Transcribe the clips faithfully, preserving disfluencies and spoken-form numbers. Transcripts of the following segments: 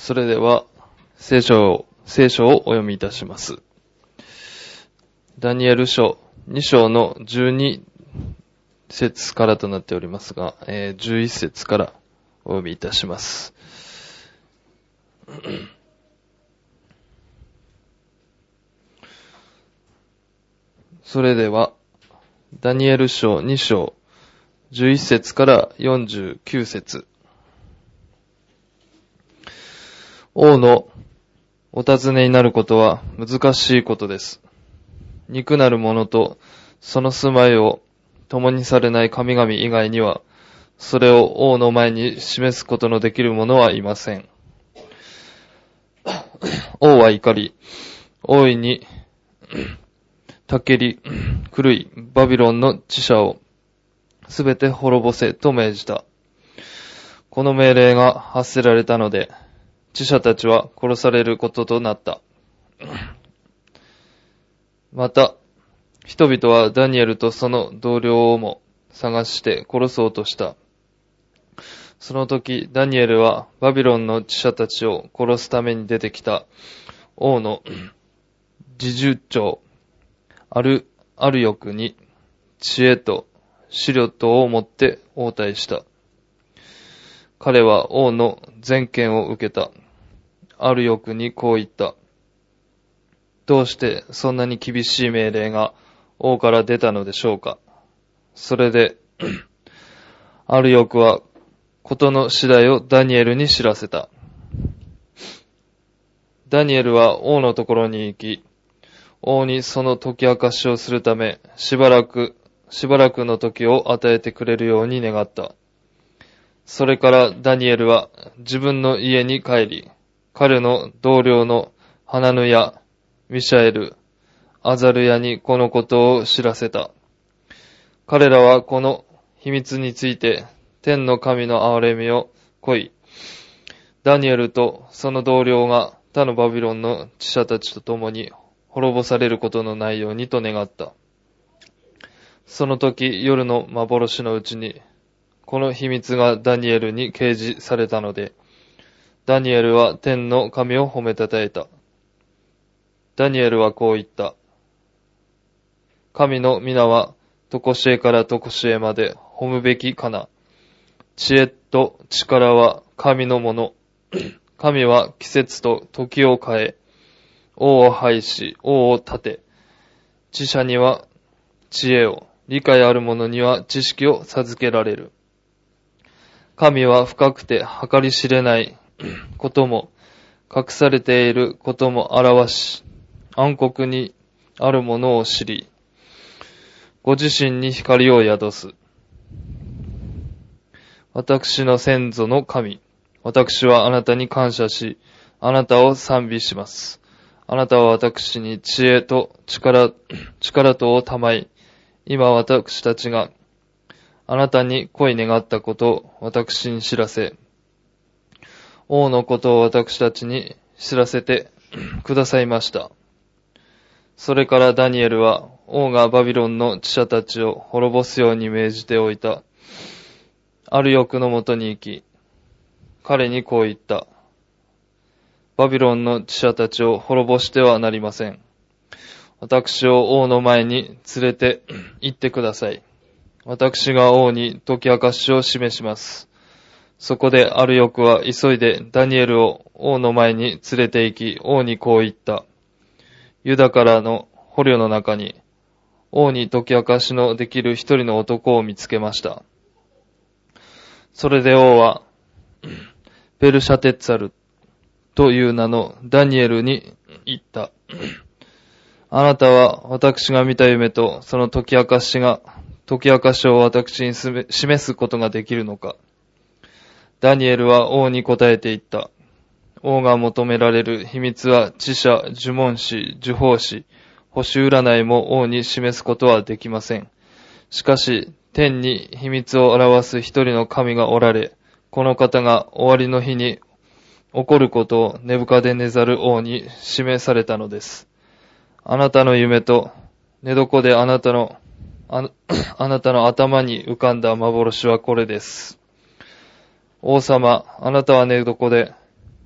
それでは聖書を、聖書をお読みいたします。ダニエル書に章のじゅうに節からとなっておりますが、えー、じゅういち節からお読みいたします。それではダニエル書に章じゅういち節からよんじゅうきゅう節。王のお尋ねになることは難しいことです。肉なる者とその住まいを共にされない神々以外には、それを王の前に示すことのできる者はいません。王は怒り、大いにたけり狂いバビロンの知者をすべて滅ぼせと命じた。この命令が発せられたので、知者たちは殺されることとなった。また、人々はダニエルとその同僚をも探して殺そうとした。その時、ダニエルはバビロンの知者たちを殺すために出てきた王の侍従長、アル、アルヨクに知恵と資料とを持って応対した。彼は王の全権を受けた。アルヨクにこう言った。どうしてそんなに厳しい命令が王から出たのでしょうか。それで、アルヨクは事の次第をダニエルに知らせた。ダニエルは王のところに行き、王にその解き明かしをするため、しばらく、しばらくの時を与えてくれるように願った。それからダニエルは自分の家に帰り、彼の同僚のハナヌヤ、ミシャエル、アザルヤにこのことを知らせた。彼らはこの秘密について天の神の憐れみを乞い、ダニエルとその同僚が他のバビロンの知者たちと共に滅ぼされることのないようにと願った。その時夜の幻のうちにこの秘密がダニエルに掲示されたので、ダニエルは天の神を褒めたたえた。ダニエルはこう言った。神の皆は常しえから常しえまで褒むべきかな。知恵と力は神のもの。神は季節と時を変え、王を廃し、王を立て、知者には知恵を、理解ある者には知識を授けられる。神は深くて計り知れないことも、隠されていることも表し、暗黒にあるものを知り、ご自身に光を宿す。私の先祖の神、私はあなたに感謝し、あなたを賛美します。あなたは私に知恵と力、力とをたまい、今私たちがあなたに恋願ったことを私に知らせ、王のことを私たちに知らせてくださいました。それからダニエルは王がバビロンの知者たちを滅ぼすように命じておいたアルヨクのもとに行き、彼にこう言った。バビロンの知者たちを滅ぼしてはなりません。私を王の前に連れて行ってください。私が王に解き明かしを示します。そこでアルヨクは急いでダニエルを王の前に連れて行き、王にこう言った。ユダからの捕虜の中に、王に解き明かしのできる一人の男を見つけました。それで王は、ベルシャテッツァルという名のダニエルに言った。あなたは私が見た夢とその解き明かしが、解き明かしを私に示すことができるのか。ダニエルは王に答えて言った。王が求められる秘密は知者、呪文師、呪法師、星占いも王に示すことはできません。しかし、天に秘密を表す一人の神がおられ、この方が終わりの日に起こることをネブカデネザル王に示されたのです。あなたの夢と寝床であなたのあ、あなたの頭に浮かんだ幻はこれです。王様、あなたは寝床で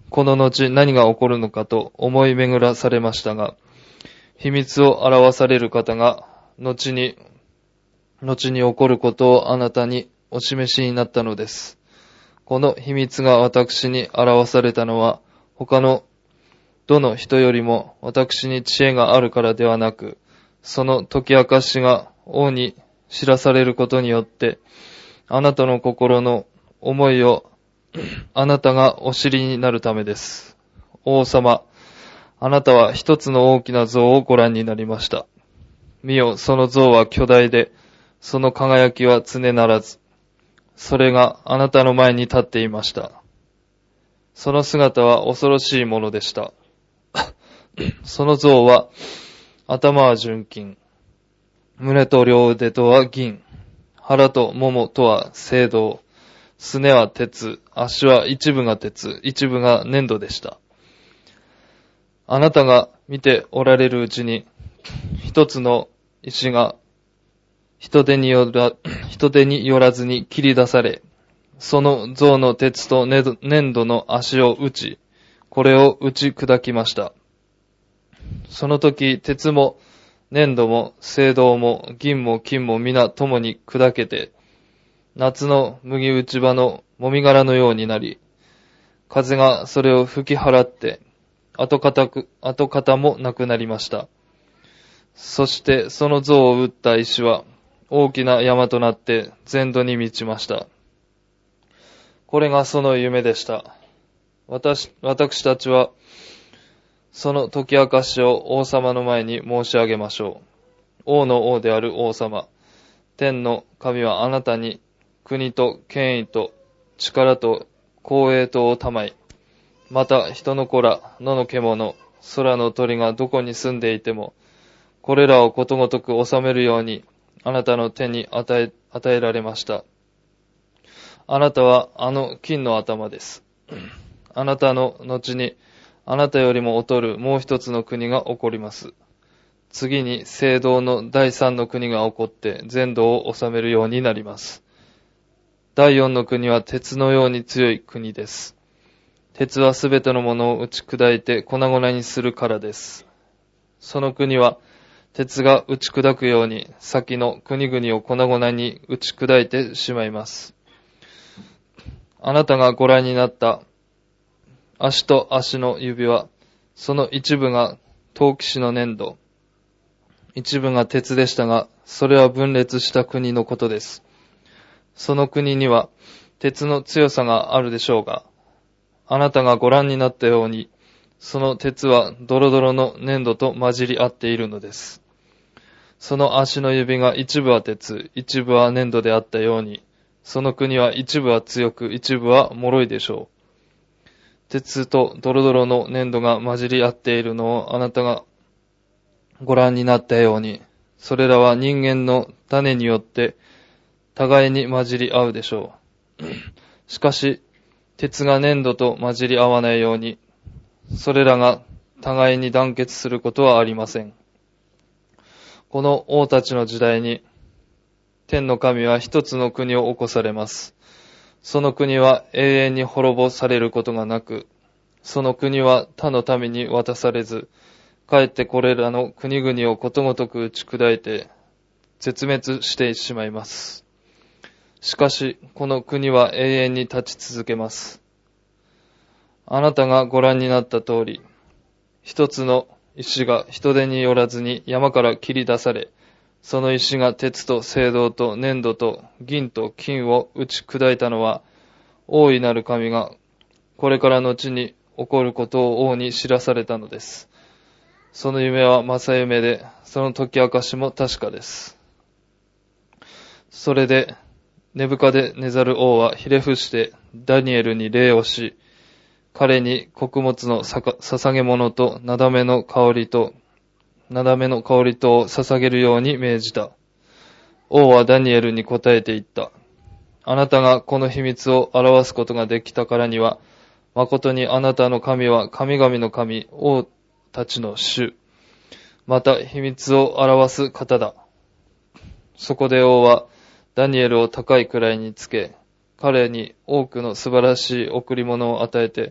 この後何が起こるのかと思い巡らされましたが、秘密を表される方が後に、後に起こることをあなたにお示しになったのです。この秘密が私に表されたのは、他のどの人よりも私に知恵があるからではなく、その解き明かしが王に知らされることによって、あなたの心の思いをあなたがお知りになるためです。王様、あなたは一つの大きな像をご覧になりました。見よ、その像は巨大で、その輝きは常ならず、それがあなたの前に立っていました。その姿は恐ろしいものでした。その像は、頭は純金、胸と両腕とは銀、腹とももとは青銅、すねは鉄、足は一部が鉄、一部が粘土でした。あなたが見ておられるうちに、一つの石が人手によら、人手によらずに切り出され、その像の鉄と粘土の足を打ち、これを打ち砕きました。その時、鉄も粘土も青銅も銀も金も皆共に砕けて、夏の麦打ち場のもみ殻のようになり、風がそれを吹き払って、跡形く、跡形もなくなりました。そしてその像を打った石は大きな山となって全土に満ちました。これがその夢でした。私、私たちはその解き明かしを王様の前に申し上げましょう。王の王である王様、天の神はあなたに国と権威と力と光栄とをたまい、また人の子ら、野の獣、空の鳥がどこに住んでいても、これらをことごとく治めるように、あなたの手に与え、与えられました。あなたはあの金の頭です。あなたの後に、あなたよりも劣るもう一つの国が起こります。次に青銅の第三の国が起こって全土を治めるようになります。第四の国は鉄のように強い国です。鉄はすべてのものを打ち砕いて粉々にするからです。その国は鉄が打ち砕くように先の国々を粉々に打ち砕いてしまいます。あなたがご覧になった足と足の指は、その一部が陶器師の粘土、一部が鉄でしたが、それは分裂した国のことです。その国には鉄の強さがあるでしょうが、あなたがご覧になったように、その鉄はドロドロの粘土と混じり合っているのです。その足の指が一部は鉄、一部は粘土であったように、その国は一部は強く、一部は脆いでしょう。鉄とドロドロの粘土が混じり合っているのをあなたがご覧になったように、それらは人間の種によって互いに混じり合うでしょう。しかし、鉄が粘土と混じり合わないように、それらが互いに団結することはありません。この王たちの時代に、天の神は一つの国を起こされます。その国は永遠に滅ぼされることがなく、その国は他の民に渡されず、かえってこれらの国々をことごとく打ち砕いて、絶滅してしまいます。しかし、この国は永遠に立ち続けます。あなたがご覧になった通り、一つの石が人手によらずに山から切り出され、その石が鉄と青銅と粘土と銀と金を打ち砕いたのは、大いなる神がこれから後に起こることを王に知らされたのです。その夢は正夢で、その解き明かしも確かです。それで、ネブカデネザル王はひれ伏してダニエルに礼をし、彼に穀物の捧げ物となだめの香りと、なだめの香りとを捧げるように命じた。王はダニエルに答えて言った。あなたがこの秘密を表すことができたからには、誠にあなたの神は神々の神、王たちの主、また秘密を表す方だ。そこで王はダニエルを高い位につけ、彼に多くの素晴らしい贈り物を与えて、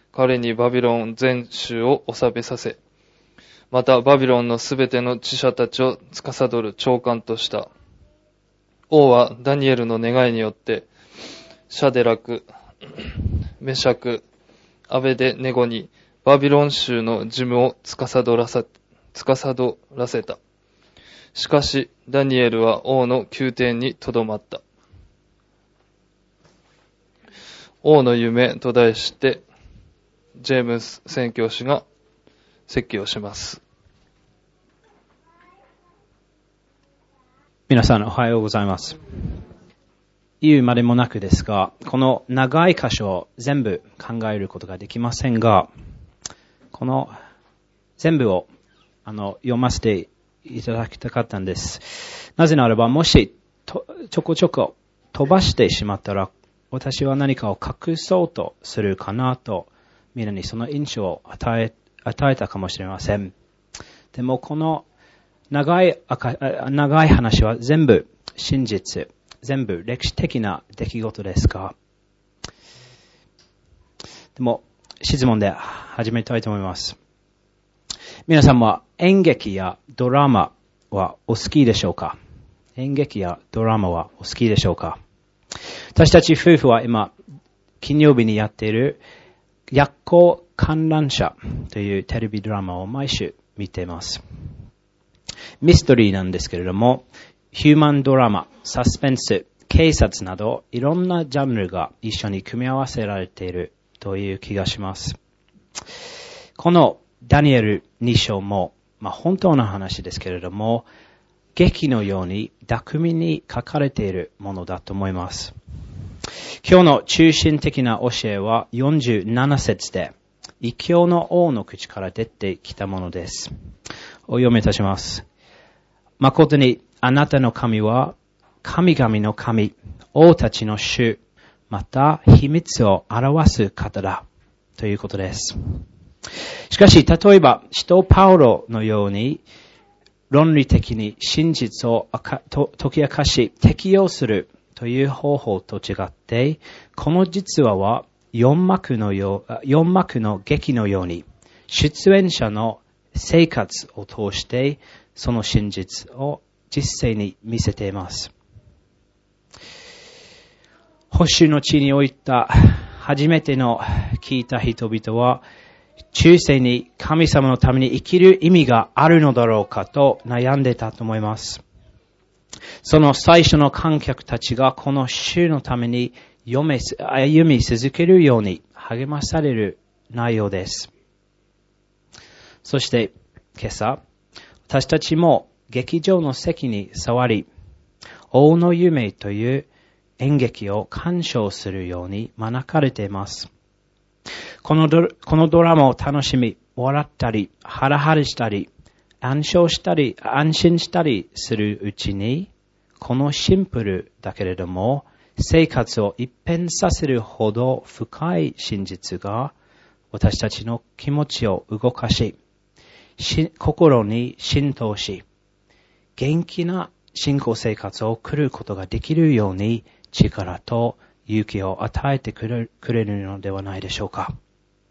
彼にバビロン全州を治めさせ、またバビロンのすべての知者たちを司る長官とした。王はダニエルの願いによって、シャデラク、メシャク、アベデネゴにバビロン州の事務を司らせ、司らせた。しかし、ダニエルは王の宮廷にとどまった。王の夢と題して、ジェームス宣教師が説教します。 皆さんおはようございます。言うまでもなくですが、この長い箇所を全部考えることができませんが、この全部をあの読ませていただきたかったんです。なぜならば、もしとちょこちょこ飛ばしてしまったら、私は何かを隠そうとするかなと、みんなにその印象を与え、与えたかもしれません。でもこの長い、長い話は全部真実、全部歴史的な出来事ですが、でも質問で始めたいと思います。皆さんは演劇やドラマはお好きでしょうか？演劇やドラマはお好きでしょうか？私たち夫婦は今、金曜日にやっている薬効観覧車というテレビドラマを毎週見ています。ミステリーなんですけれども、ヒューマンドラマ、サスペンス、警察などいろんなジャンルが一緒に組み合わせられているという気がします。このダニエルに章も、まあ、本当の話ですけれども、劇のように巧みに書かれているものだと思います。今日の中心的な教えはよんじゅうなな節で、異教の王の口から出てきたものです。お読みいたします。誠にあなたの神は神々の神、王たちの主、また秘密を表す方だということです。しかし、例えば使徒パウロのように論理的に真実を解き明かし適用するという方法と違って、この実話は四幕のよう、四幕の劇のように出演者の生活を通してその真実を実際に見せています。星の地においた初めての聞いた人々は、中世に神様のために生きる意味があるのだろうかと悩んでたと思います。その最初の観客たちがこの主のために読め、歩み続けるように励まされる内容です。そして今朝、私たちも劇場の席に座り、王の夢という演劇を鑑賞するように招かれています。このド、このドラマを楽しみ、笑ったり、ハラハラしたり、安心したり、安心したりするうちに、このシンプルだけれども、生活を一変させるほど深い真実が私たちの気持ちを動かし、心に浸透し、元気な信仰生活を送ることができるように力と勇気を与えてくれるのではないでしょうか。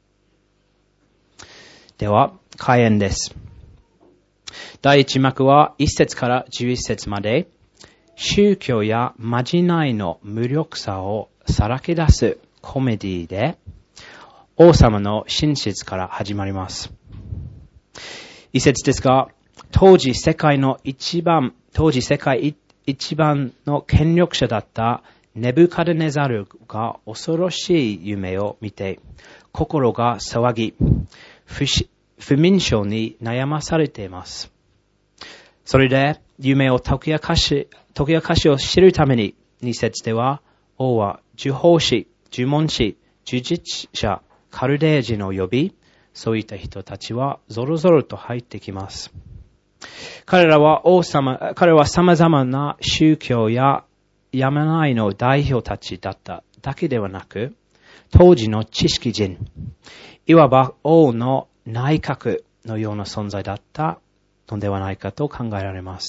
では、開演です。第一幕はいち節からじゅういち節まで、宗教やまじないの無力さをさらけ出すコメディで、王様の真実から始まります。一節ですが、当時世界の一番、当時世界一番の権力者だったネブカデネザルが恐ろしい夢を見て、心が騒ぎ、不, 不眠症に悩まされています。それで夢を解き明かし、解き明かしを知るために、二節では、王は呪法師、呪文師、呪術者、カルデー人を呼び、そういった人たちはゾロゾロと入ってきます。彼らは王様、彼は様々な宗教ややまないの代表たちだっただけではなく、当時の知識人、いわば王の内閣のような存在だったのではないかと考えられます。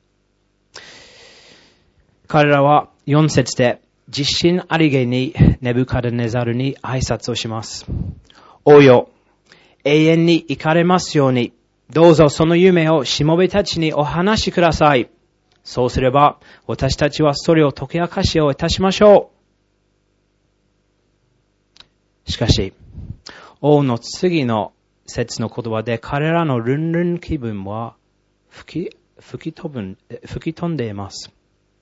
彼らはよん節で自信ありげにネブカデネザルに挨拶をします。 王よ、永遠に生かれますように、どうぞその夢をしもべたちにお話しください。そうすれば、私たちはそれを解き明かしをいたしましょう。しかし、王の次の節の言葉で彼らのルンルン気分は吹き、吹き飛ぶ、吹き飛んでいます。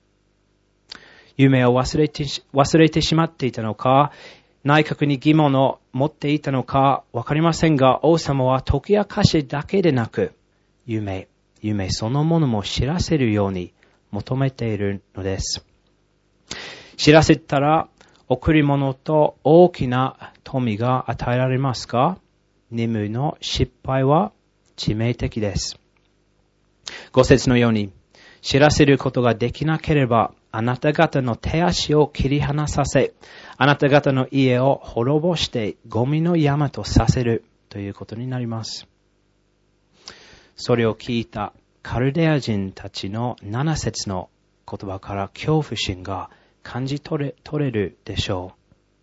夢を忘れて、忘れてしまっていたのか、内閣に疑問を持っていたのかわかりませんが、王様は解き明かしだけでなく、夢、夢そのものも知らせるように求めているのです。知らせたら、贈り物と大きな富が与えられますか？任務の失敗は致命的です。ご節のように、知らせることができなければ、あなた方の手足を切り離させ、あなた方の家を滅ぼしてゴミの山とさせるということになります。それを聞いたカルデア人たちのなな節の言葉から恐怖心が感じ取れ、取れるでしょ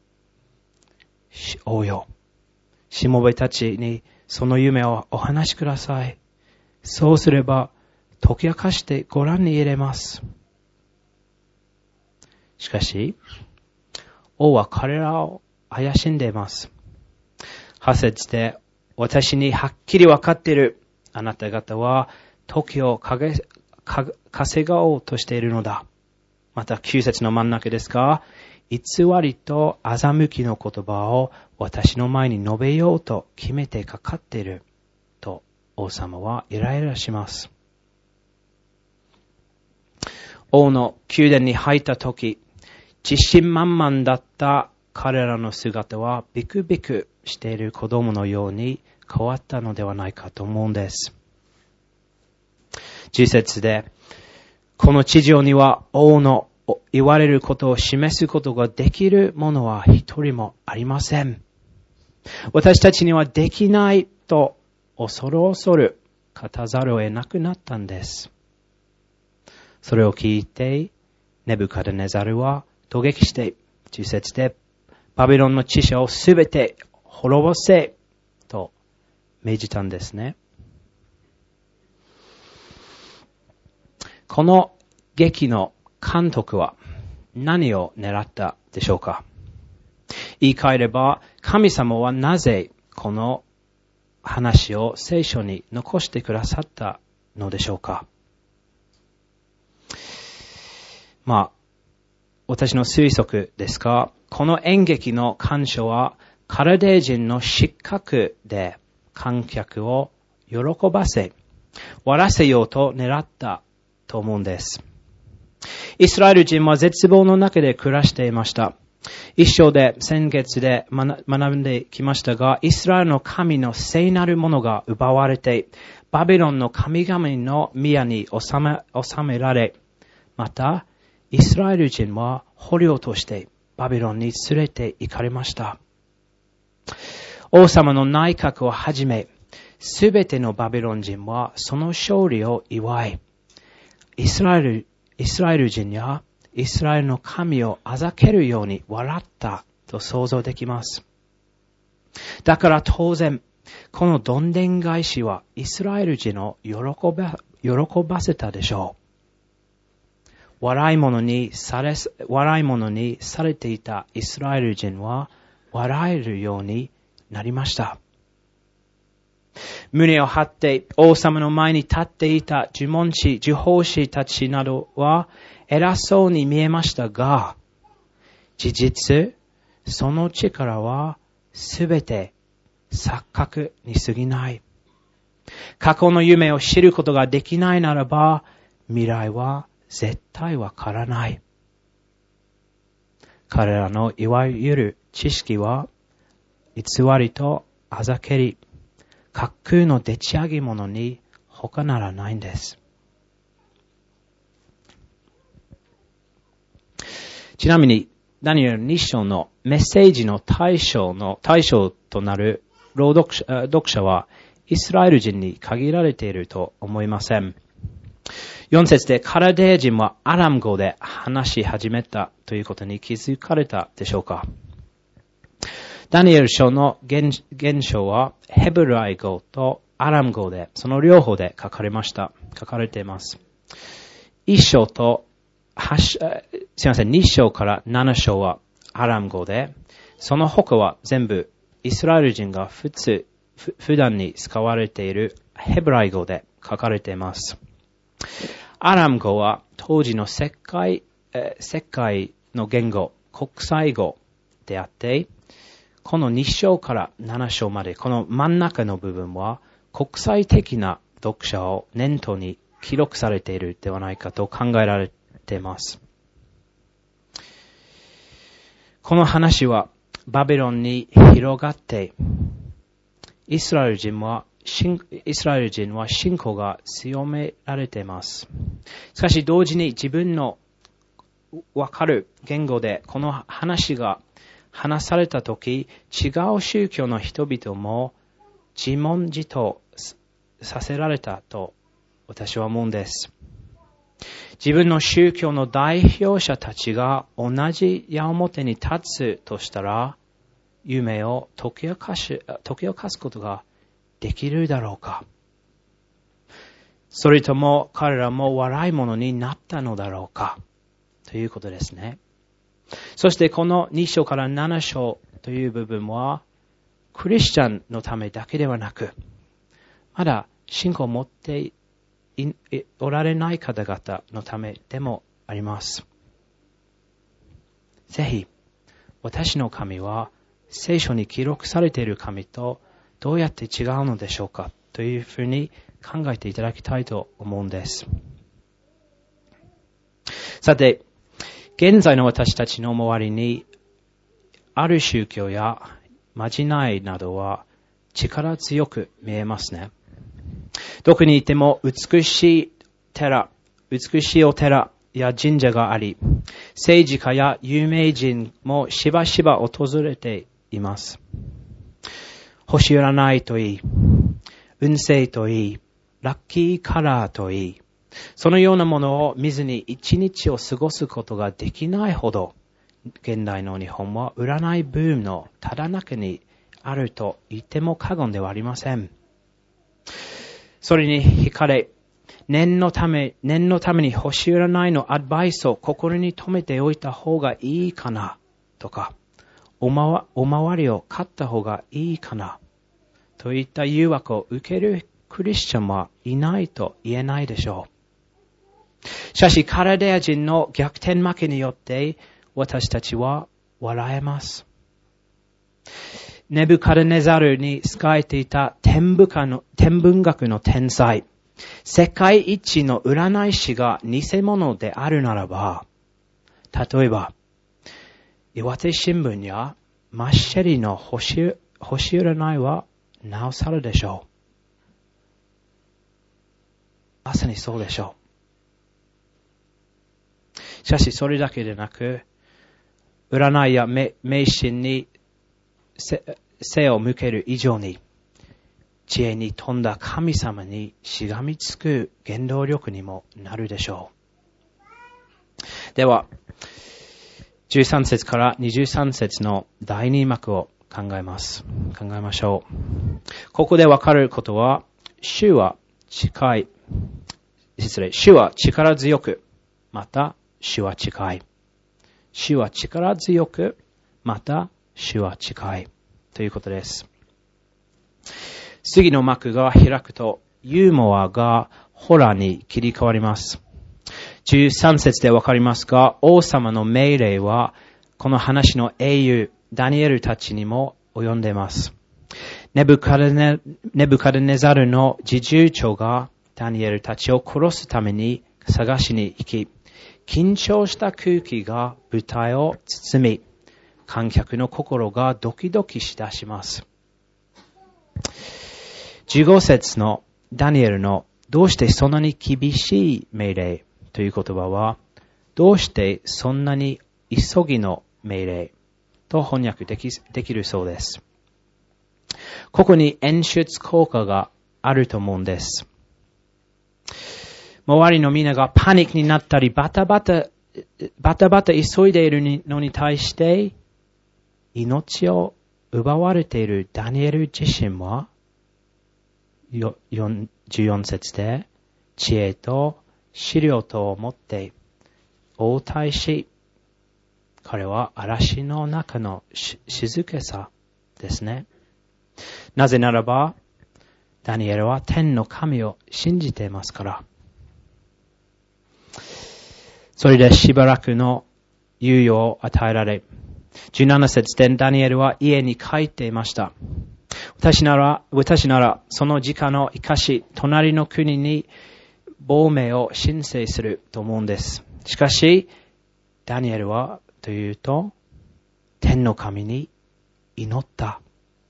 う。王よ、しもべたちにその夢をお話しください。そうすれば解き明かしてご覧に入れます。しかし、王は彼らを怪しんでいます。はち節で、私にはっきりわかっている。あなた方は時を稼がおうとしているのだ。またきゅう節の真ん中ですが、偽りと欺きの言葉を私の前に述べようと決めてかかっている。と王様はイライラします。王の宮殿に入ったとき、自信満々だった彼らの姿はビクビクしている子供のように変わったのではないかと思うんです。じゅう節で、この地上には王の言われることを示すことができるものは一人もありません。私たちにはできないと恐る恐る語ざるを得なくなったんです。それを聞いて、ネブカデネザルは突撃して、じゅう節で、バビロンの知者をすべて滅ぼせ、と命じたんですね。この劇の監督は何を狙ったでしょうか？言い換えれば、神様はなぜこの話を聖書に残してくださったのでしょうか？まあ、私の推測ですが、この演劇の鑑賞はカルデ人の失格で観客を喜ばせ、笑わせようと狙ったと思うんです。イスラエル人は絶望の中で暮らしていました。一章で先月で学んできましたが、イスラエルの神の聖なるものが奪われて、バビロンの神々の宮に収め、収められ、また、イスラエル人は捕虜としてバビロンに連れて行かれました。王様の内閣をはじめ、すべてのバビロン人はその勝利を祝い、イスラエル、イスラエル人やイスラエルの神をあざけるように笑ったと想像できます。だから当然、このどんでん返しはイスラエル人を喜ば、喜ばせたでしょう。笑い物にされ、笑い物にされていたイスラエル人は笑えるようになりました。胸を張って王様の前に立っていた呪文師、呪法師たちなどは偉そうに見えましたが、事実、その力はすべて錯覚に過ぎない。過去の夢を知ることができないならば、未来は絶対わからない。彼らのいわゆる知識は、偽りとあざけり、架空のでち上げ物に他ならないんです。ちなみに、ダニエルに章のメッセージの対象の、対象となる朗読者、読者は、イスラエル人に限られていると思いません。よん節でカルデ人はアラム語で話し始めたということに気づかれたでしょうか？ ダニエル書の原書はヘブライ語とアラム語で、その両方で書かれました。書かれています。一章と八、すみません、二章から七章はアラム語で、その他は全部イスラエル人が普通、普段に使われているヘブライ語で書かれています。アラム語は当時の世界、えー、世界の言語、国際語であって、このに章からなな章まで、この真ん中の部分は国際的な読者を念頭に記録されているではないかと考えられています。この話はバビロンに広がって、イスラエル人は、イスラエル人は信仰が強められています。しかし同時に自分のわかる言語でこの話が話されたとき、違う宗教の人々も自問自答させられたと私は思うんです。自分の宗教の代表者たちが同じ矢面に立つとしたら、夢を解き明かし、解き明かすことができるだろうか。それとも彼らも笑い物になったのだろうか。ということですね。そしてこのに章からなな章という部分は、クリスチャンのためだけではなく、まだ信仰を持っておられない方々のためでもあります。ぜひ、私の神は聖書に記録されている神とどうやって違うのでしょうかというふうに考えていただきたいと思うんです。さて、現在の私たちの周りにある宗教やまじないなどは力強く見えますね。どこにいても美しい寺、美しいお寺や神社があり、政治家や有名人もしばしば訪れています。星占いといい、運勢といい、ラッキーカラーといい、そのようなものを見ずに一日を過ごすことができないほど、現代の日本は占いブームのただ中にあると言っても過言ではありません。それに惹かれ、念のため、念のために星占いのアドバイスを心に留めておいた方がいいかな、とか、おまわ、おまわりを買った方がいいかな、といった誘惑を受けるクリスチャンはいないと言えないでしょう。しかし、カラデア人の逆転負けによって、私たちは笑えます。ネブカドネザルに仕えていた天文学の、天文学の天才、世界一の占い師が偽物であるならば、例えば、岩手新聞やマッシェリの星、星占いはなおさらでしょう。まさにそうでしょう。しかしそれだけでなく、占いや迷信に背を向ける以上に、知恵に富んだ神様にしがみつく原動力にもなるでしょう。では、じゅうさん節からにじゅうさん節のだいに幕を考えます。考えましょう。ここでわかることは、主は近い、失礼、主は力強く、また主は近い。主は力強く、また主は近い。ということです。次の幕が開くと、ユーモアがホラーに切り替わります。じゅうさん節でわかりますが、王様の命令は、この話の英雄、ダニエルたちにも及んでいます。ネブカドネ、ネブカドネザルの侍従長がダニエルたちを殺すために探しに行き、緊張した空気が舞台を包み、観客の心がドキドキしだします。じゅうご節のダニエルのどうしてそんなに厳しい命令という言葉は、どうしてそんなに急ぎの命令と翻訳でき、できるそうです。ここに演出効果があると思うんです。周りのみんながパニックになったり、バタバタ、バタバタ急いでいるのに対して、命を奪われているダニエル自身は、よじゅうよん節で、知恵と資料とを持って応対し、彼は嵐の中の静けさですね。なぜならば、ダニエルは天の神を信じていますから。それでしばらくの猶予を与えられ、じゅうなな節でダニエルは家に帰っていました。私なら、私ならその時間を生かし、隣の国に亡命を申請すると思うんです。しかし、ダニエルはというと、天の神に祈った。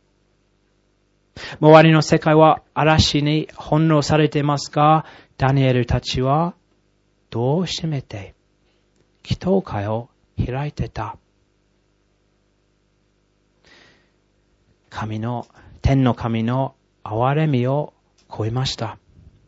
周りの世界は嵐に翻弄されていますが、ダニエルたちは戸を閉めて、祈祷会を開いてた。神の、天の神の憐れみを超えました。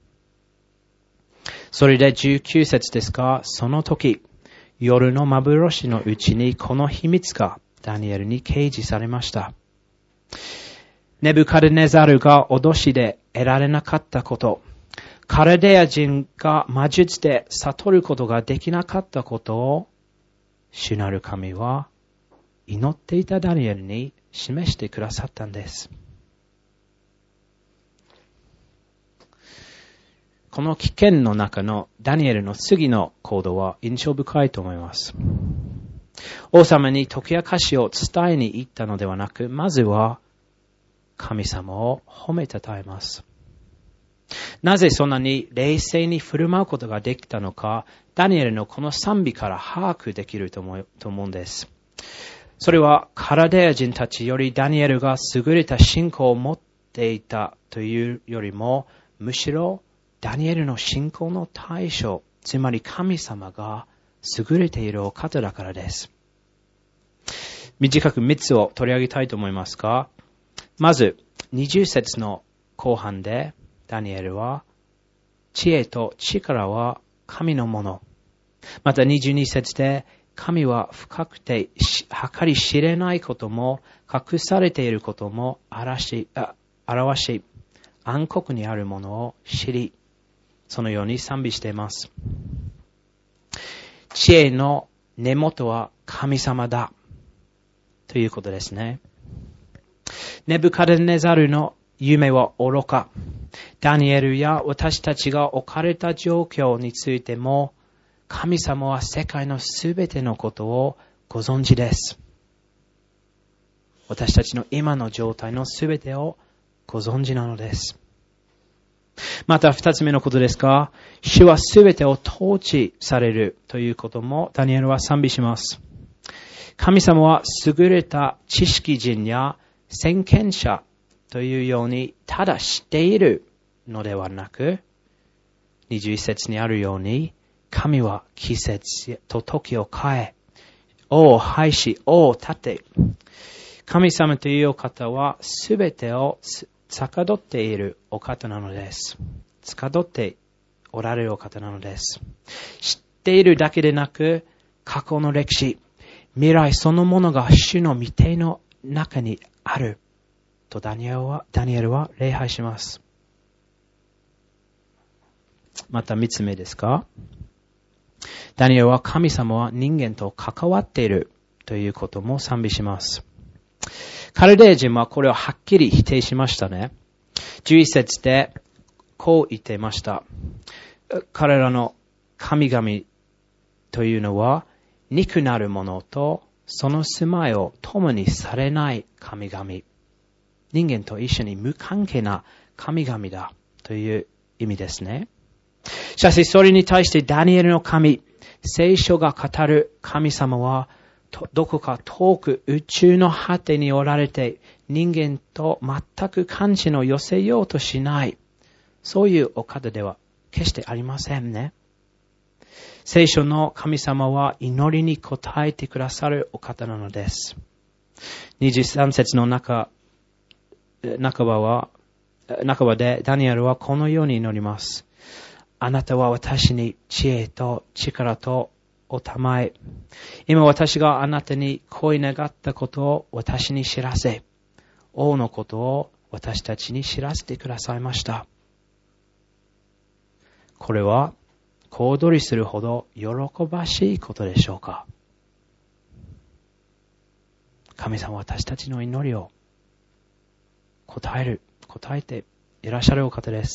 それでじゅうきゅう節ですが、その時、夜の幻のうちにこの秘密がダニエルに掲示されました。ネブカデネザルが脅しで得られなかったこと、カルデア人が魔術で悟ることができなかったことを、主なる神は祈っていたダニエルに示してくださったんです。この危険の中のダニエルの次の行動は印象深いと思います。王様に解き明かしを伝えに行ったのではなく、まずは神様を褒めたたえます。なぜそんなに冷静に振る舞うことができたのか、ダニエルのこの賛美から把握できると思う、と思うんです。それはカラデア人たちよりダニエルが優れた信仰を持っていたというよりも、むしろダニエルの信仰の対象、つまり神様が優れているお方だからです。短くみっつを取り上げたいと思いますが、まずにじゅう節の後半でダニエルは、知恵と力は神のもの。またにじゅうに節で、神は深くて計り知れないことも隠されていることも表し、表し暗黒にあるものを知り、そのように賛美しています。知恵の根元は神様だということですね。ネブカデネザルの夢は愚か。ダニエルや私たちが置かれた状況についても、神様は世界のすべてのことをご存知です。私たちの今の状態のすべてをご存知なのです。また二つ目のことですが、主はすべてを統治されるということもダニエルは賛美します。神様は優れた知識人や先見者というようにただ知っているのではなく、にじゅういち節にあるように、神は季節と時を変え、王を廃し、王を立て、神様というお方はすべてを司っているお方なのです。司っておられるお方なのです。知っているだけでなく、過去の歴史、未来そのものが主の御手の中にあるとダニエルは、ダニエルは礼拝します。また三つ目ですか？ダニエルは神様は人間と関わっているということも賛美します。カルデア人はこれをはっきり否定しましたね。じゅういち節でこう言っていました。彼らの神々というのは肉なるものとその住まいを共にされない神々。人間と一緒に無関係な神々だという意味ですね。しかしそれに対してダニエルの神、聖書が語る神様はどこか遠く宇宙の果てにおられて人間と全く関係を寄せようとしない。そういうお方では決してありませんね。聖書の神様は祈りに応えてくださるお方なのです。にじゅうさん節の中、半ばは、半ばでダニエルはこのように祈ります。あなたは私に知恵と力とおたまえ。今私があなたに恋願ったことを私に知らせ。 王のことを私たちに知らせてくださいました。これは小躍りするほど喜ばしいことでしょうか。神様は私たちの祈りを答える、答えていらっしゃるお方です。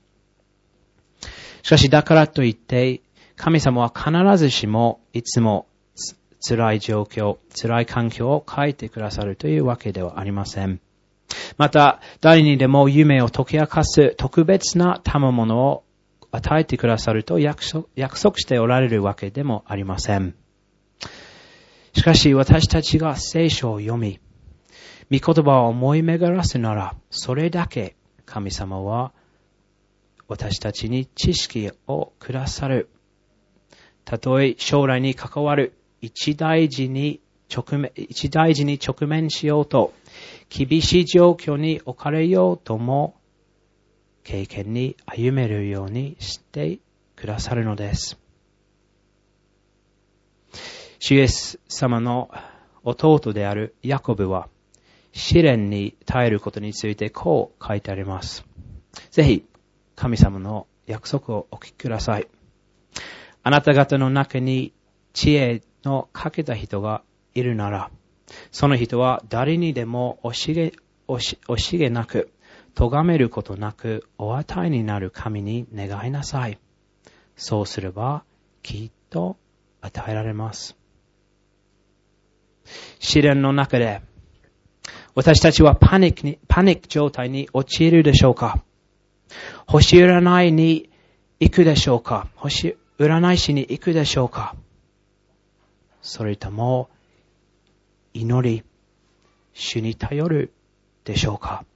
しかしだからといって、神様は必ずしもいつも辛い状況、辛い環境を変えてくださるというわけではありません。また、誰にでも夢を解き明かす特別な賜物を与えてくださると約束、約束しておられるわけでもありません。しかし私たちが聖書を読み、御言葉を思い巡らすなら、それだけ神様は私たちに知識をくださる。たとえ将来に関わる一大事に直面、一大事に直面しようと、厳しい状況に置かれようとも、経験に歩めるようにしてくださるのです。主イエス様の弟であるヤコブは、試練に耐えることについてこう書いてあります。ぜひ、神様の約束をお聞きください。あなた方の中に知恵の欠けた人がいるなら、その人は誰にでも惜しげ、惜し、惜しげなく、咎めることなくお与えになる神に願いなさい。そうすればきっと与えられます。試練の中で私たちはパニックに、パニック状態に陥るでしょうか？星占いに行くでしょうか？星占い師に行くでしょうか？それとも祈り、主に頼るでしょうか？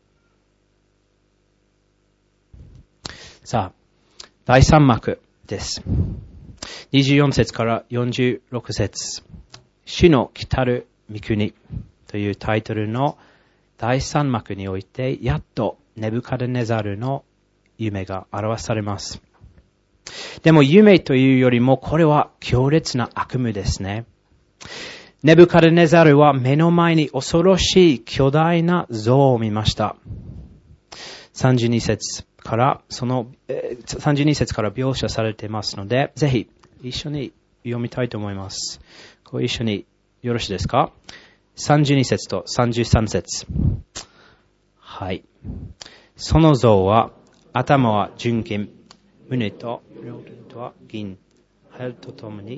さあ、だいさん幕です。にじゅうよん節からよんじゅうろく節。主の来たる御国というタイトルのだいさん幕において、やっとネブカデネザルの夢が表されます。でも夢というよりも、これは強烈な悪夢ですね。ネブカデネザルは目の前に恐ろしい巨大な像を見ました。さんじゅうに節から、その、えー、さんじゅうに節から描写されていますので、ぜひ一緒に読みたいと思います。ご一緒によろしいですか？さんじゅうに節とさんじゅうさん節。はい。その像は、頭は純金、胸と両肩とは銀、羽とともに、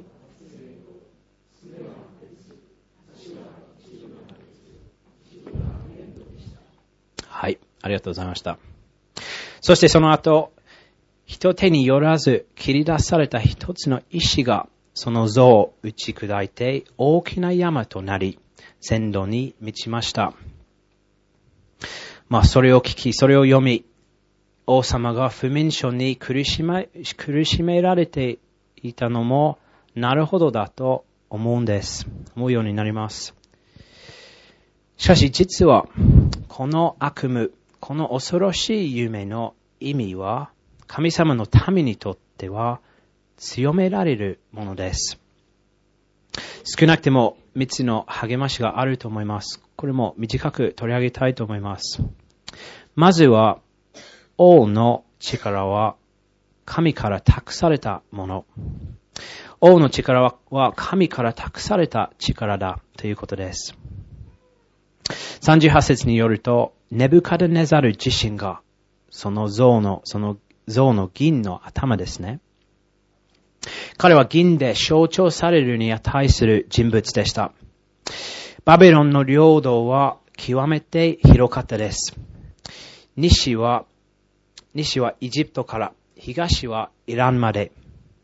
はい。ありがとうございました。そしてその後、人手によらず切り出された一つの石が、その像を打ち砕いて大きな山となり、線路に満ちました。まあ、それを聞き、それを読み、王様が不眠症に苦しめ、苦しめられていたのも、なるほどだと思うんです。思うようになります。しかし実は、この悪夢、この恐ろしい夢の意味は、神様の民にとっては強められるものです。少なくてもみっつの励ましがあると思います。これも短く取り上げたいと思います。まずは、王の力は神から託されたもの。王の力は神から託された力だということです。さんじゅうはち節によると、ネブカデネザル自身が、その像の、その像の銀の頭ですね。彼は銀で象徴されるに値する人物でした。バビロンの領土は極めて広かったです。西は、西はエジプトから、東はイランまで、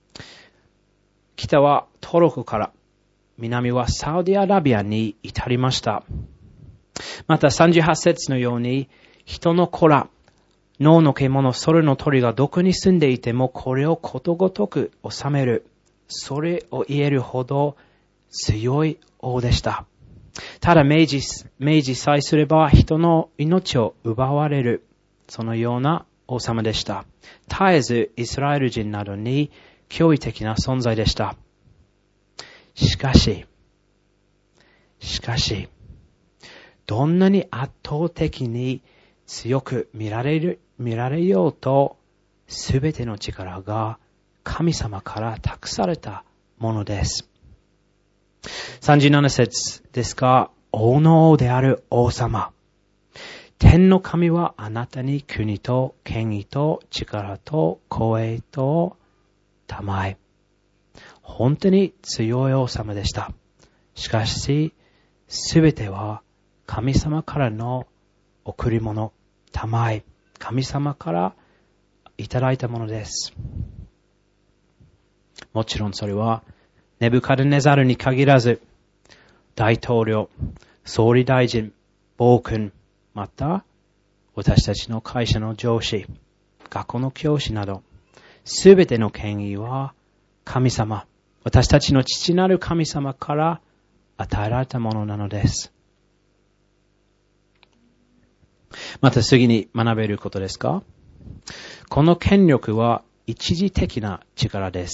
北はトルコから、南はサウディアラビアに至りました。またさんじゅうはち節のように、人の子ら、脳の獣、空の鳥がどこに住んでいても、これをことごとく治める。それを言えるほど強い王でした。ただ明示、明示さえすれば人の命を奪われる。そのような王様でした。絶えずイスラエル人などに驚異的な存在でした。しかし、しかし、 どんなに圧倒的に強く見られる、見られようと、すべての力が神様から託されたものです。さんじゅうなな節ですが、王の王である王様。天の神はあなたに国と権威と力と光栄と賜え。本当に強い王様でした。しかし、すべては神様からの贈り物、賜え、神様からいただいたものです。もちろんそれは、ネブカドネザルに限らず、大統領、総理大臣、暴君、また、私たちの会社の上司、学校の教師など、すべての権威は神様、私たちの父なる神様から与えられたものなのです。また次に学べることですか？この権力は一時的な力です。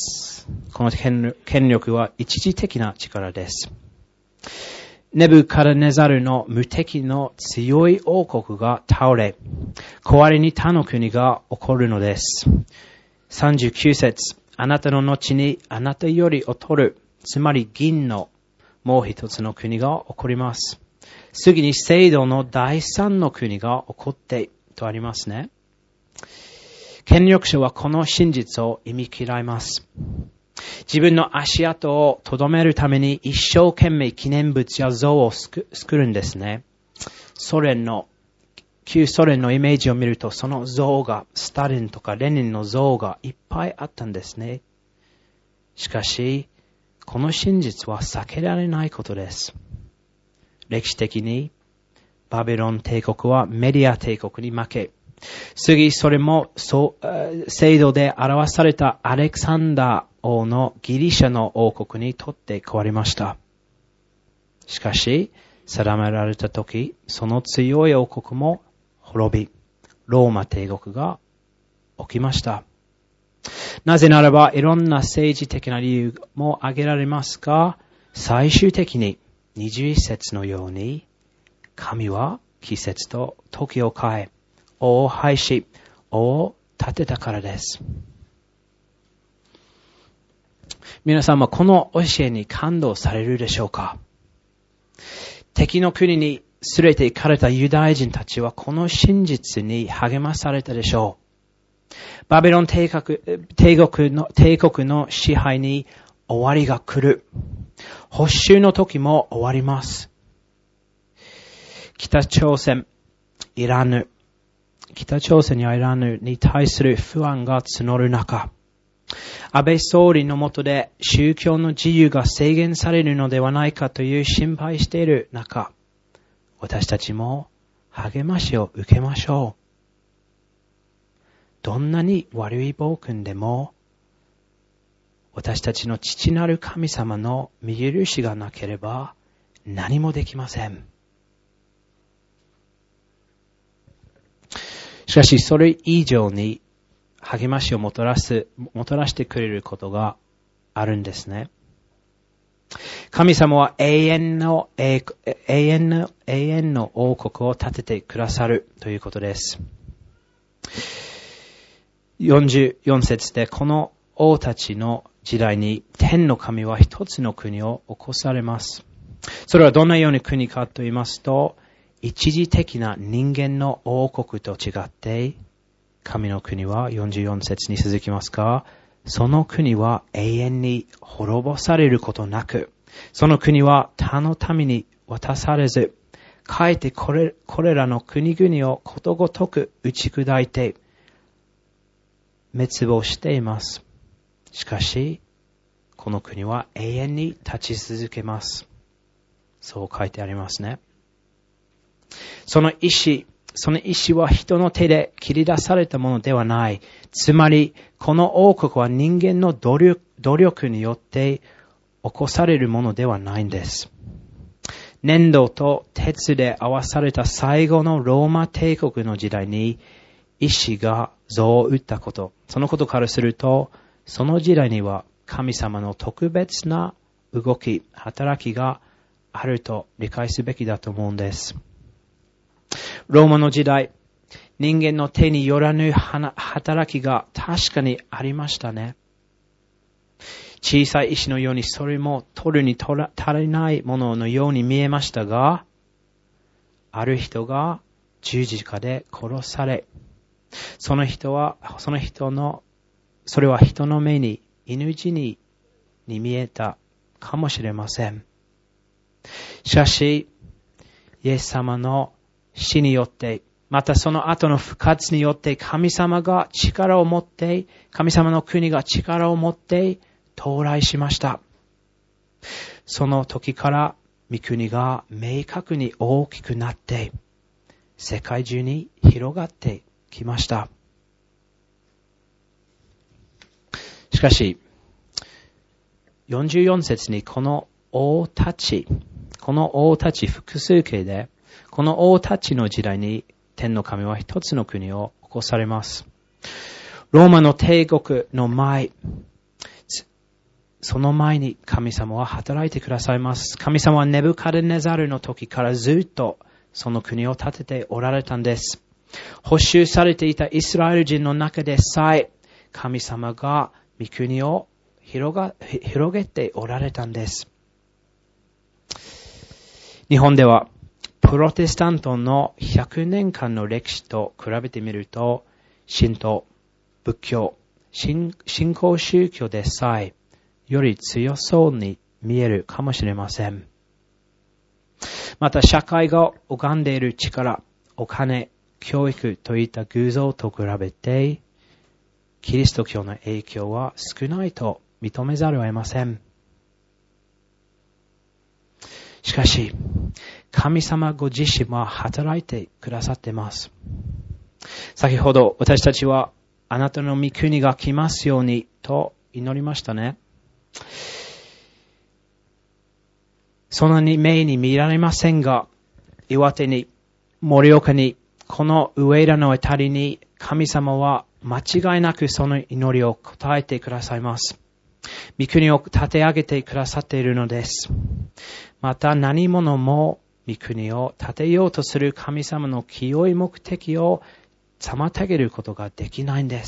この権力は一時的な力です。ネブカドネザルの無敵の強い王国が倒れ、代わりに他の国が起こるのです。さんじゅうきゅう節、あなたの後にあなたより劣る、つまり銀のもう一つの国が起こります。次に聖堂の第三の国が起こってとありますね。権力者はこの真実を忌み嫌います。自分の足跡を留めるために一生懸命記念物や像を作るんですね。ソ連の、旧ソ連のイメージを見るとその像が、スタリンとかレニンの像がいっぱいあったんですね。しかし、この真実は避けられないことです。歴史的にバビロン帝国はメディア帝国に負け、次それも制度で表されたアレクサンダー王のギリシャの王国にとって変わりました。しかし、定められた時、その強い王国も滅び、ローマ帝国が起きました。なぜならば、いろんな政治的な理由も挙げられますが、最終的ににじゅういち節のように、神は季節と時を変え、王を廃し、王を立てたからです。皆さんはこの教えに感動されるでしょうか？敵の国に連れて行かれたユダヤ人たちはこの真実に励まされたでしょう。バビロン帝国、帝国の、帝国の支配に終わりが来る。没収の時も終わります。北朝鮮、イラン、北朝鮮やイランに対する不安が募る中、安倍総理の下で宗教の自由が制限されるのではないかという心配している中、私たちも励ましを受けましょう。どんなに悪い暴君でも、私たちの父なる神様の見許しがなければ何もできません。しかしそれ以上に励ましをもたらす、もたらしてくれることがあるんですね。神様は永遠の、永遠の、永遠の王国を建ててくださるということです。よんじゅうよん節でこの王たちの時代に天の神は一つの国を起こされます。それはどんなような国かと言いますと、一時的な人間の王国と違って、神の国はよんじゅうよん節に続きますが、その国は永遠に滅ぼされることなく、その国は他の民に渡されず、かえってこれ、これらの国々をことごとく打ち砕いて、滅亡しています。しかし、この国は永遠に立ち続けます。そう書いてありますね。その意志、その意志は人の手で切り出されたものではない。つまり、この王国は人間の努力、努力によって起こされるものではないんです。粘土と鉄で合わされた最後のローマ帝国の時代に、意志が像を打ったこと。そのことからすると、その時代には神様の特別な動き、働きがあると理解すべきだと思うんです。 ローマの時代、人間の手によらぬ働きが確かにありましたね。小さい石のようにそれも取るに足りないもののように見えましたが、ある人が十字架で殺され、その人は、その人の、それは人の目に犬死にに見えたかもしれません。しかし、イエス様の死によって、またその後の復活によって神様が力を持って、神様の国が力を持って到来しました。その時から御国が明確に大きくなって、世界中に広がってきました。しかし、よんじゅうよん節にこの王たち、この王たち複数形で、この王たちの時代に天の神は一つの国を起こされます。ローマの帝国の前、その前に神様は働いてくださいます。神様はネブカデネザルの時からずっとその国を建てておられたんです。捕囚されていたイスラエル人の中でさえ、神様が御国を広が、広げておられたんです。日本では、プロテスタントのひゃくねんかんの歴史と比べてみると、神道、仏教、信仰宗教でさえ、より強そうに見えるかもしれません。また社会が拝んでいる力、お金、教育といった偶像と比べて、キリスト教の影響は少ないと認めざるを得ません。しかし、神様ご自身は働いてくださっています。先ほど私たちはあなたの御国が来ますようにと祈りましたね。そんなに目に見られませんが、岩手に、盛岡に、この上田のあたりに神様は間違いなくその祈りを答えてくださいます。御国を立て上げてくださっているのです。また何者も御国を立てようとする神様の清い目的を妨げることができないんです。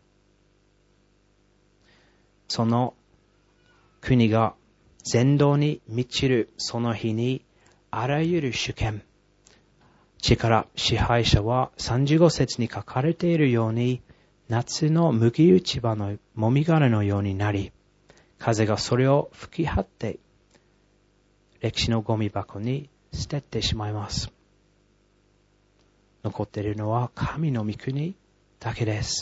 その国が全道に満ちるその日にあらゆる主権、力、支配者はさんじゅうご節に書かれているように夏の麦打ち場のもみ殻のようになり、風がそれを吹き張って歴史のゴミ箱に捨ててしまいます。残っているのは神の御国だけです。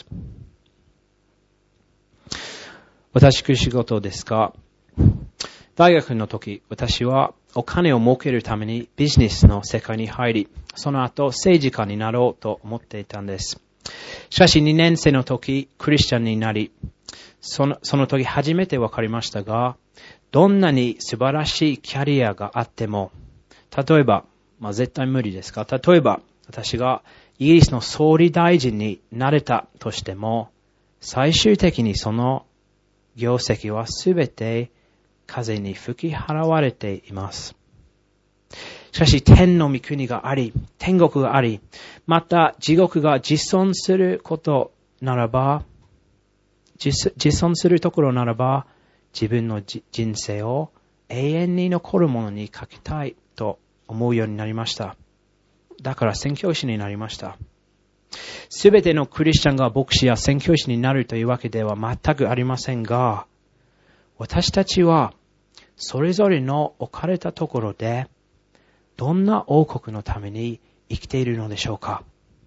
私く仕事ですが、大学の時、私はお金を儲けるためにビジネスの世界に入り、その後政治家になろうと思っていたんです。しかしにねん生の時、クリスチャンになり、その、その時初めて分かりましたが、どんなに素晴らしいキャリアがあっても、例えば、まあ絶対無理ですが、例えば私がイギリスの総理大臣になれたとしても、最終的にその業績はすべて風に吹き払われています。しかし天の御国があり、天国があり、また地獄が実存することならば、実存するところならば、自分の人生を永遠に残るものにかけたいと思うようになりました。だから宣教師になりました。すべてのクリスチャンが牧師や宣教師になるというわけでは全くありませんが、私たちはそれぞれの置かれたところでどんな王国のために生きているのでしょうか。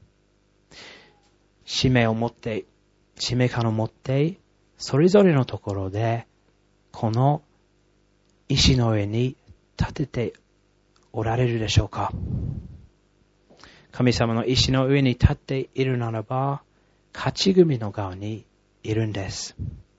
使命を持って、使命感を持って、それぞれのところでこの石の上に立てておられるでしょうか。神様の石の上に立っているならば、勝ち組の側にいるんです。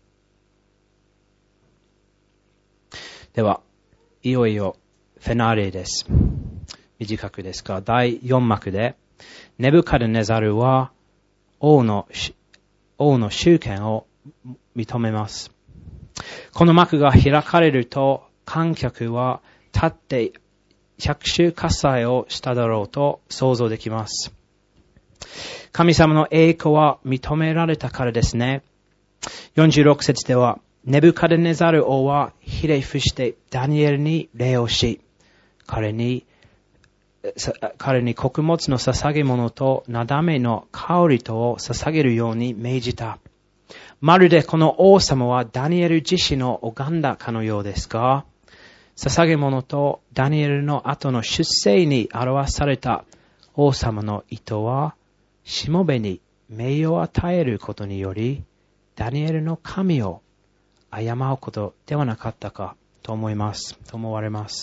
では、いよいよフェナーレです。短くですが、だいよん幕で、ネブカデネザルは王の、王の主権を認めます。この幕が開かれると、観客は立って百種喝采をしただろうと想像できます。神様の栄光は認められたからですね。よんじゅうろく節では、ネブカデネザル王はひれ伏してダニエルに礼をし、彼に、彼に穀物の捧げ物となだめの香りとを捧げるように命じた。まるでこの王様はダニエル自身を拝んだかのようですが、捧げ物とダニエルの後の出世に表された王様の意図は、しもべに名誉を与えることにより、ダニエルの神を敬うことではなかったかと思います、と思われます。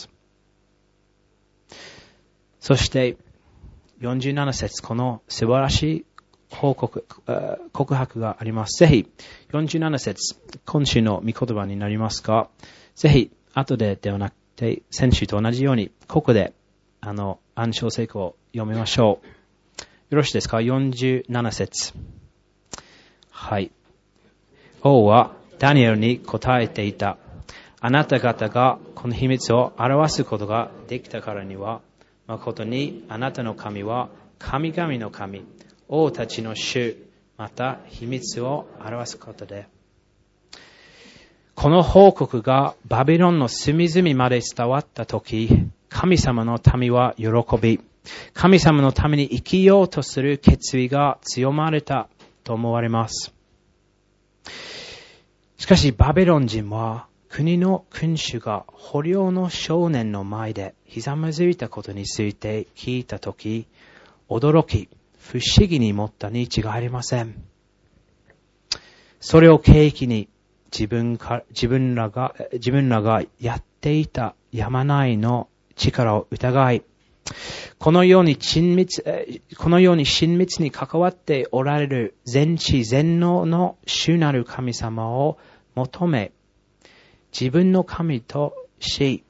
そして、よんじゅうなな節、この素晴らしい報告、告白があります。ぜひ、よんじゅうなな節、今週の御言葉になりますが、ぜひ、後でではなくて、先週と同じように、ここで、あの、暗唱聖句を読みましょう。よろしいですか？ よんじゅうなな節。はい。王はダニエルに答えていた。あなた方がこの秘密を表すことができたからには、誠にあなたの神は神々の神、王たちの主、また秘密を表すことで。この報告がバビロンの隅々まで伝わったとき、神様の民は喜び、神様のために生きようとする決意が強まれたと思われます。しかしバビロン人は国の君主が捕虜の少年の前でひざまずいたことについて聞いたとき、驚き、不思議に思ったに違いありません。それを契機に自分か、自分らが、自分らがやっていたやまないの力を疑い、このように親密、このように親密に関わっておられる全知全能の主なる神様を求め、自分の神とし、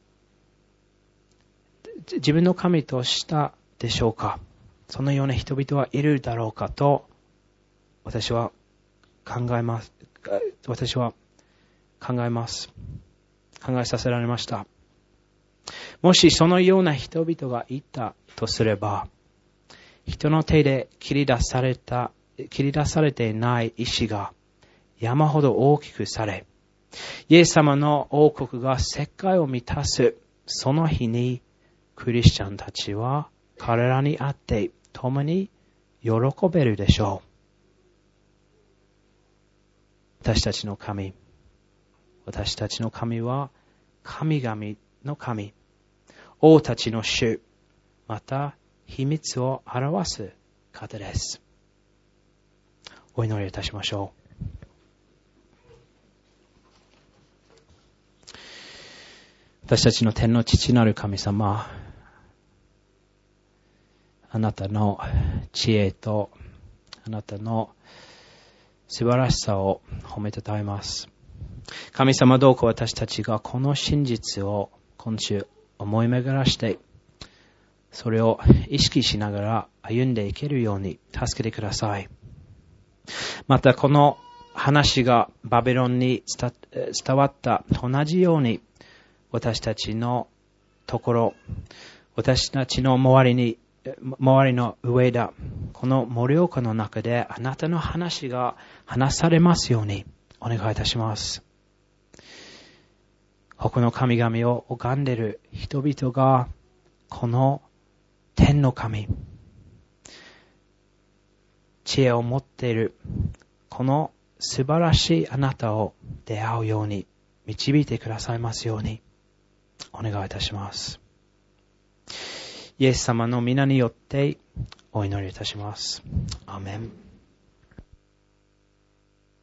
自分の神としたでしょうか。そのような人々はいるだろうかと、私は考えます。私は考えます。考えさせられました。もしそのような人々がいたとすれば、人の手で切り出された、切り出されていない石が山ほど大きくされ、イエス様の王国が世界を満たすその日に、クリスチャンたちは彼らに会って共に喜べるでしょう。私たちの神、私たちの神は神々の神、王たちの主、また秘密を表す方です。お祈りいたしましょう。私たちの天の父なる神様、あなたの知恵とあなたの素晴らしさを褒めたたえます。神様、どうか私たちがこの真実を今週思い巡らして、それを意識しながら歩んでいけるように助けてください。またこの話がバビロンに伝わったと同じように、私たちのところ、私たちの周りに、周りの上だ、この盛岡の中であなたの話が話されますようにお願いいたします。他の神々を拝んでいる人々が、この天の神、知恵を持っている、この素晴らしいあなたを出会うように導いてくださいますようにお願いいたします。イエス様の皆によってお祈りいたします。アーメン。